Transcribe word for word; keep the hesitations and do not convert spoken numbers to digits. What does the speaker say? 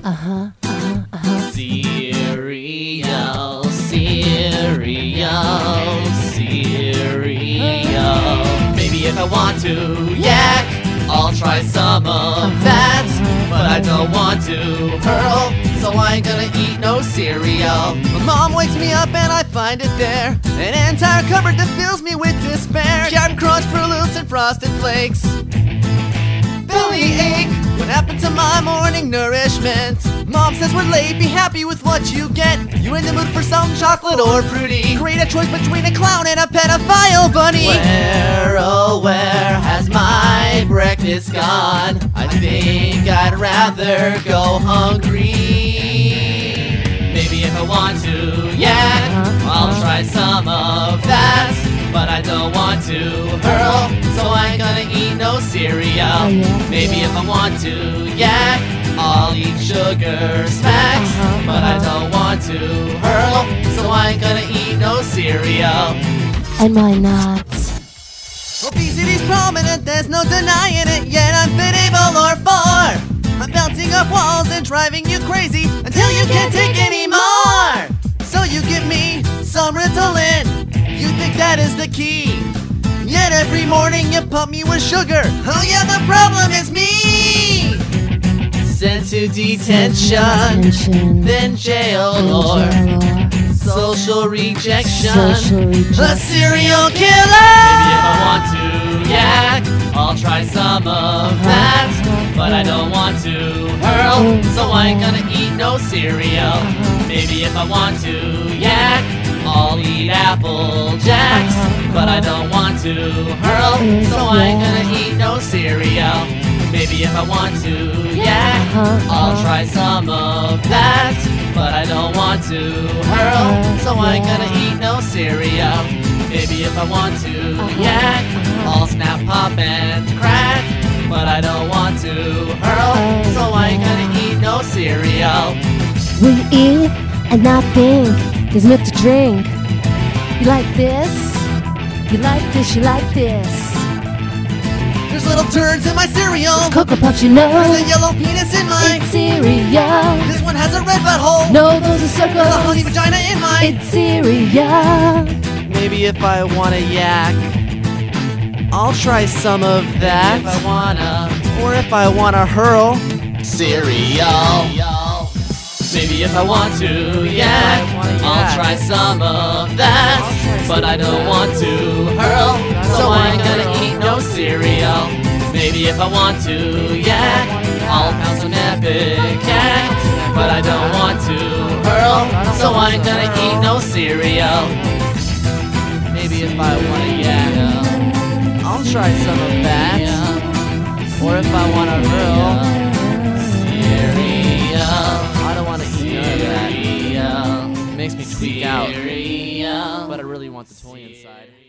Uh-huh, uh-huh, uh-huh. Cereal, cereal, cereal. Maybe if I want to yak, I'll try some of that. But I don't want to hurl, so I ain't gonna eat no cereal. My mom wakes me up and I find it there, an entire cupboard that fills me with despair. Captain Crunch, Froot Loops, and Frosted Flakes. Bellyache, what happened to my morning nourishment? Mom says we're late, be happy with what you get. You in the mood for some chocolate or fruity? Create a choice between a clown and a pedophile bunny. Where, oh where has my breakfast gone? I think I'd rather go hungry. Maybe if I want to yak, I'll try some of that. But I don't want to hurl, so I ain't gonna eat no cereal. Maybe if I want to yak, I'll eat sugar smacks. But I don't want to hurl, so I ain't gonna eat no cereal. And why not? Obesity's prominent, there's no denying it. Yet I'm fit, able, or far. I'm bouncing up walls and driving you crazy until you can't take any more. So you give me some Ritalin, you think that is the key. Yet every morning you pump me with sugar. Oh yeah, the problem is me. Sent to detention, Attention. then jail or social rejection. Social rejection. A serial Maybe if killer. I want to yak, I'll try some of that. But I don't want to hurl, so I ain't gonna eat no cereal. Maybe if I want to yak, I'll eat Apple Jacks. But I don't want to hurl, so I ain't gonna eat no cereal. Maybe if I want to yak, I'll try some of that. But I don't want to hurl, so I ain't gonna eat no cereal. Maybe if I want to yak, I'll snap, pop, and crack. But I don't want to hurl, so I ain't gonna eat no cereal. We eat and not think. There's milk to drink. You like this? You like this? You like this? There's little turds in my cereal. Cocoa Puffs, you know. There's a yellow penis in my. It's cereal. This one has a red butthole. No, those are There's a honey circles. vagina in my. It's cereal. Maybe if I wanna yak, I'll try some of that. If I wanna, or if I wanna hurl, cereal. Maybe if I want to yak, I'll try some of that. But I don't want to hurl, so I ain't gonna eat no cereal. Maybe if I want to yak, I'll pound some epic cat. But I don't want to hurl, so I ain't gonna eat no cereal. Maybe if I wanna yak, I'll try some of that. Or if I wanna hurl, cereal. I don't wanna eat none of that. It makes me tweak out. But I really want the toy inside.